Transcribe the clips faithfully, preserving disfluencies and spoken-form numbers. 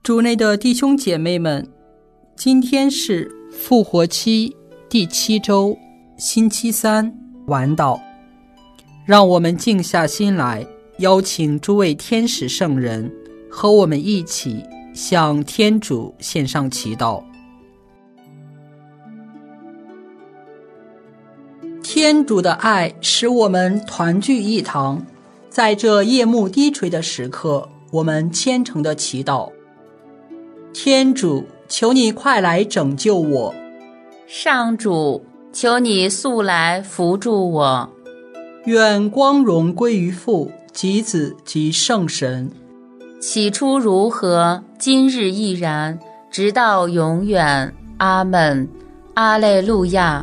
主内的弟兄姐妹们，今天是复活期第七周，星期三晚祷。让我们静下心来，邀请诸位天使圣人和我们一起向天主献上祈祷。天主的爱使我们团聚一堂，在这夜幕低垂的时刻，我们虔诚的祈祷。天主，求你快来拯救我。 上主，求你速来扶助我。 愿光荣归于父及子及圣神。 起初如何，今日亦然，直到永远。阿们。阿肋路亚。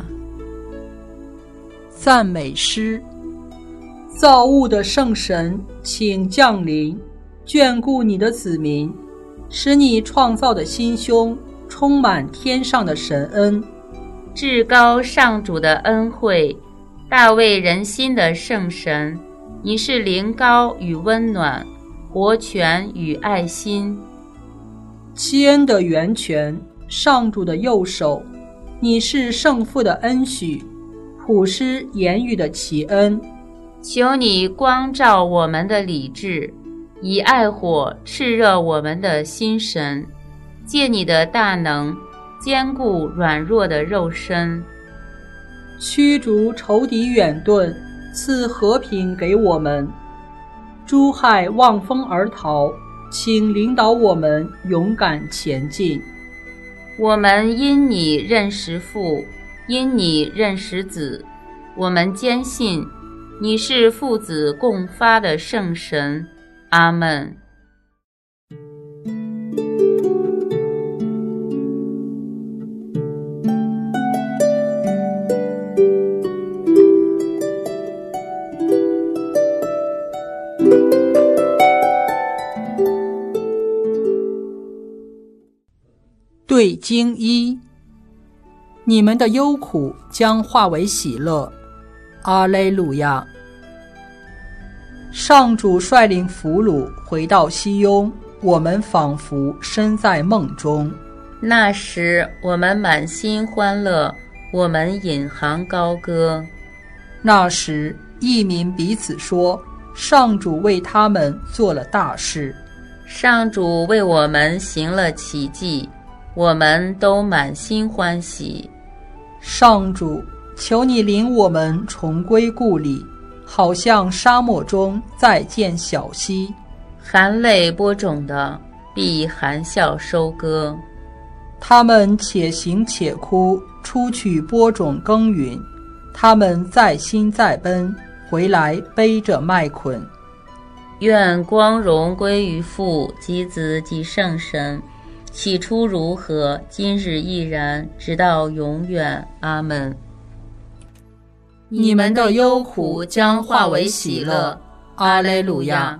赞美诗。造物的圣神，请降临，眷顾你的子民，使你创造的心胸充满天上的神恩。 至高上主的恩惠，大卫人心的圣神，你是灵高与温暖，活泉与爱心。 七恩的源泉，上主的右手，你是圣父的恩许，普施言语的奇恩。 求你光照我们的理智，以爱火炽热我们的心神，借你的大能坚固软弱的肉身， 驱逐仇敌远遁，赐和平给我们。诸害望风而逃，请领导我们勇敢前进。 我们因你认识父，因你认识子，我们坚信你是父子共发的圣神。阿们。 对经一，你们的忧苦将化为喜乐。阿肋路亚。上主率领俘虏回到西雍，我们仿佛身在梦中。 那时我们满心欢乐，我们引吭高歌。 那时异民彼此说，上主为他们做了大事。 上主为我们行了奇迹，我们都满心欢喜。 上主，求你领我们重归故里，好像沙漠中再见小溪。 含泪播种的必含笑收割。 他们且行且哭，出去播种耕耘。他们再辛再奔，回来背着麦捆。 愿光荣归于父及子及圣神，起初如何，今日亦然，直到永远。阿们。你们的忧苦将化为喜乐。阿肋路亚。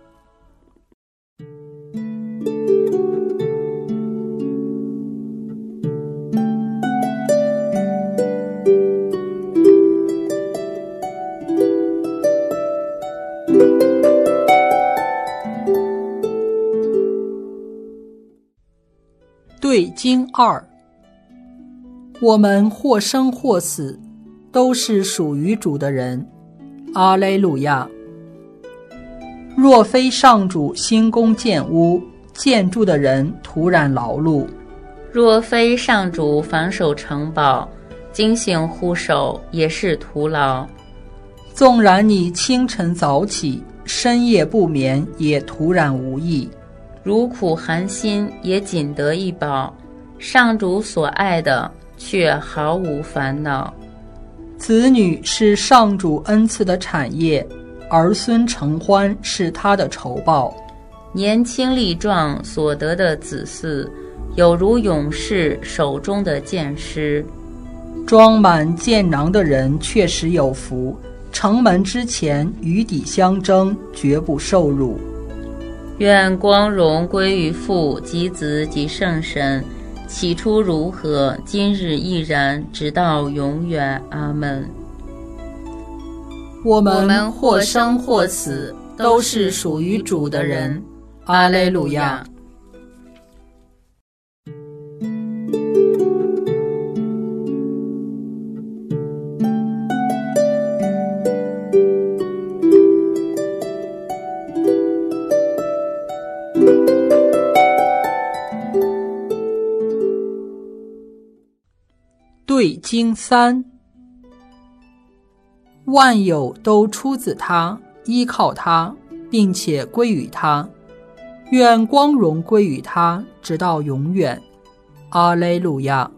对经二，我们或生或死，都是属于主的人。阿肋路亚。若非上主兴工建屋，建筑的人徒然劳碌； 若非上主防守城堡，警醒护守，也是徒劳。 纵然你清晨早起，深夜不眠，也徒然无益。 如苦寒心，也仅得一饱，上主所爱的却毫无烦恼。 子女是上主恩赐的产业，儿孙承欢是他的酬报。 年轻力壮所得的子嗣，有如勇士手中的箭矢。 装满箭囊的人确实有福，城门之前与敌相争，绝不受辱。 愿光荣归于父及子及圣神，起初如何，今日亦然，直到永远。阿们。 我们或生或死，都是属于主的人。阿肋路亚。 对经三，万有都出自他，依靠他，并且归于他，愿光荣归于他，直到永远。阿肋路亚。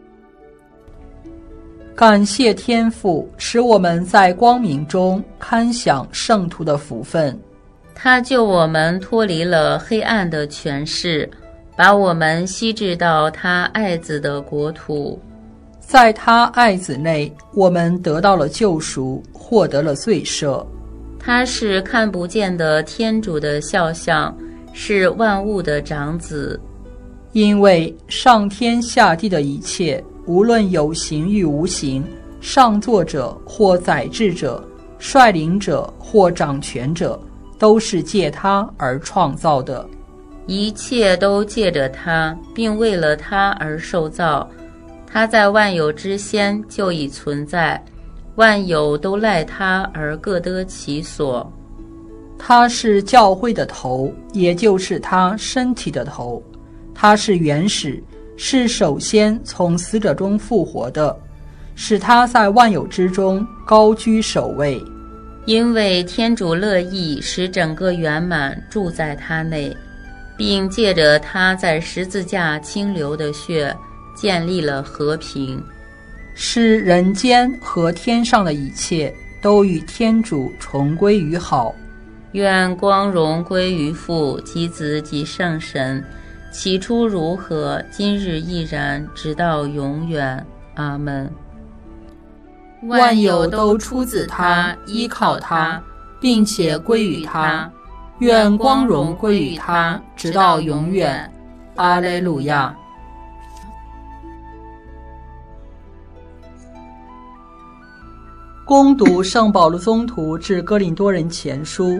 感谢天父，使我们在光明中堪享圣徒的福分。 他救我们脱离了黑暗的权势，把我们吸至到他爱子的国土。 在他爱子内，我们得到了救赎，获得了罪赦。 他是看不见的天主的肖像，是万物的长子。 因为上天下地的一切，无论有形与无形，上作者或宰制者，率领者或掌权者，都是借他而创造的。 一切都借着他，并为了他而受造。他在万有之先就已存在，万有都赖他而各得其所。 他是教会的头，也就是他身体的头。他是原始，是首先从死者中复活的，使他在万有之中高居首位。 因为天主乐意使整个圆满住在他内，并借着他在十字架倾流的血建立了和平， 使人间和天上的一切都与天主重归于好。 愿光荣归于父及子及圣神，起初如何，今日亦然，直到永远。阿们。 万有都出自他，依靠他，并且归于他，愿光荣归于他，直到永远。阿肋路亚。恭读圣保禄宗徒致哥林多人前书。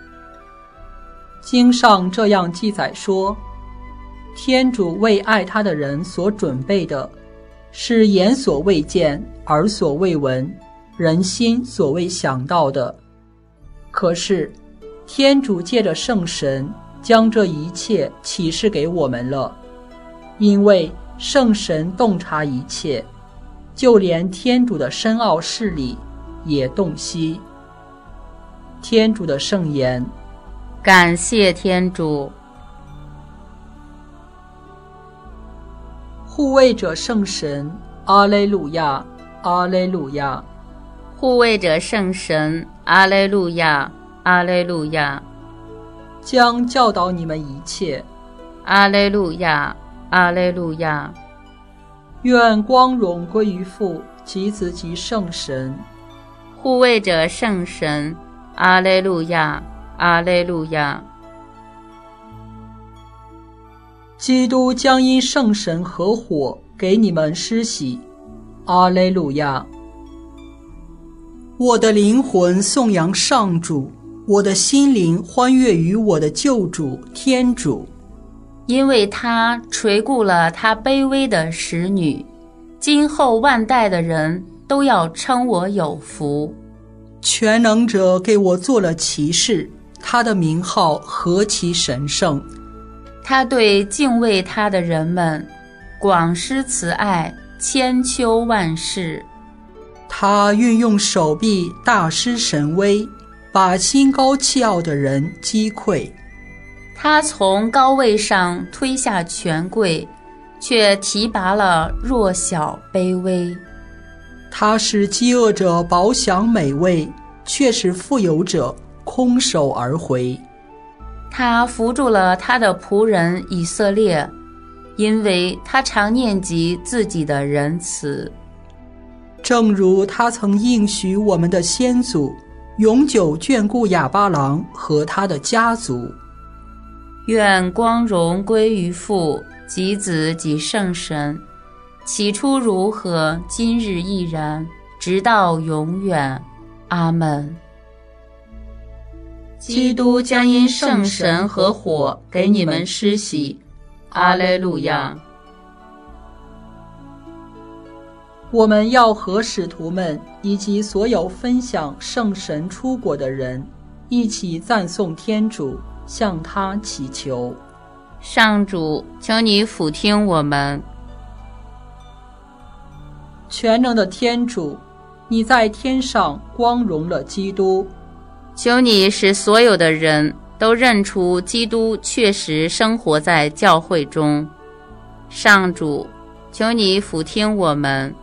经上这样记载说，天主为爱他的人所准备的，是眼所未见，耳所未闻，人心所未想到的。可是天主借着圣神将这一切启示给我们了，因为圣神洞察一切，就连天主的深奥事理也洞悉。天主的圣言。 感谢天主。 护卫者圣神，阿肋路亚，阿肋路亚。 护卫者圣神，阿肋路亚，阿肋路亚。 将教导你们一切， 阿肋路亚，阿肋路亚。 愿光荣归于父及子及圣神。 护卫者圣神，阿肋路亚，阿肋路亚。 基督将因圣神和火给你们施洗。阿肋路亚。我的灵魂颂扬上主，我的心灵欢悦于我的救主天主， 因为他垂顾了他卑微的使女，今后万代的人都要称我有福。 全能者给我做了启示，他的名号何其神圣。 他对敬畏他的人们广施慈爱，千秋万世。 他运用手臂大施神威，把心高气傲的人击溃。 他从高位上推下权贵，却提拔了弱小卑微。 他使饥饿者饱享美味，却使富有者空手而回。 他扶助了他的仆人以色列，因为他常念及自己的仁慈。 正如他曾应许我们的先祖，永久眷顾亚巴郎和他的家族。 愿光荣归于父及子及圣神，起初如何，今日亦然，直到永远。阿们。基督将因圣神和火给你们施洗。阿肋路亚。 我们要和使徒们以及所有分享圣神出果的人一起赞颂天主，向他祈求。 上主，求你俯听我们。 全能的天主，你在天上光荣了基督， 求你使所有的人都认出基督确实生活在教会中。上主，求你俯听我们。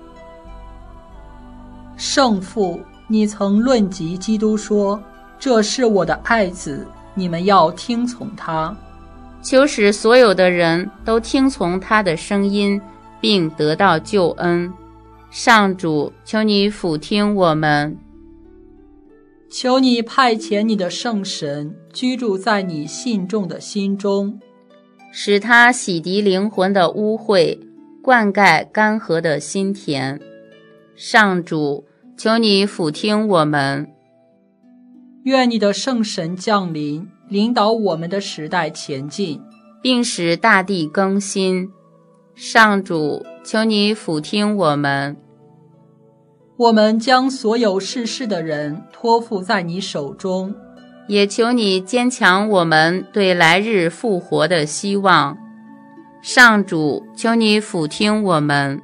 圣父，你曾论及基督说，这是我的爱子，你们要听从他。 求使所有的人都听从他的声音，并得到救恩。上主，求你俯听我们。 求你派遣你的圣神居住在你信众的心中， 使他洗涤灵魂的污秽，灌溉干涸的心田。上主，求你俯听我们。 愿你的圣神降临，领导我们的时代前进， 并使大地更新。上主，求你俯听我们。 我们将所有世事的人托付在你手中， 也求你坚强我们对来日复活的希望。上主，求你俯听我们。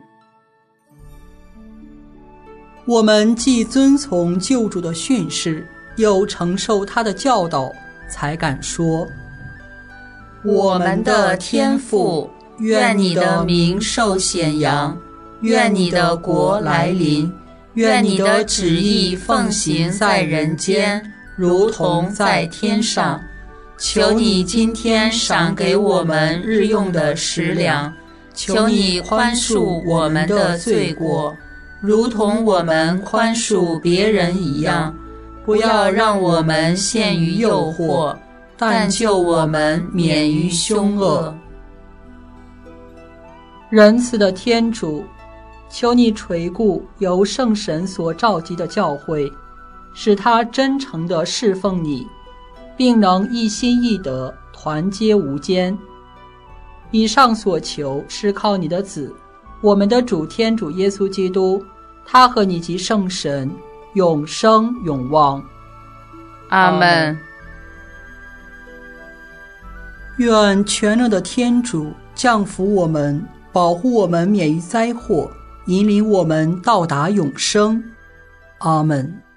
我们既遵从救主的训示，又承受他的教导，才敢说： 我们的天父，愿你的名受显扬，愿你的国来临，愿你的旨意奉行在人间，如同在天上。求你今天赏给我们日用的食粮，求你宽恕我们的罪过，如同我们宽恕别人一样。不要让我们陷于诱惑，但救我们免于凶恶。 仁慈的天主，求你垂顾由圣神所召集的教会，使他真诚地侍奉你，并能一心一德，团结无间。以上所求是靠你的子，我们的主天主耶稣基督，他和你及圣神永生永旺。 阿们。 愿全能的天主降福我们，保护我们免于灾祸，引领我们到达永生。阿们。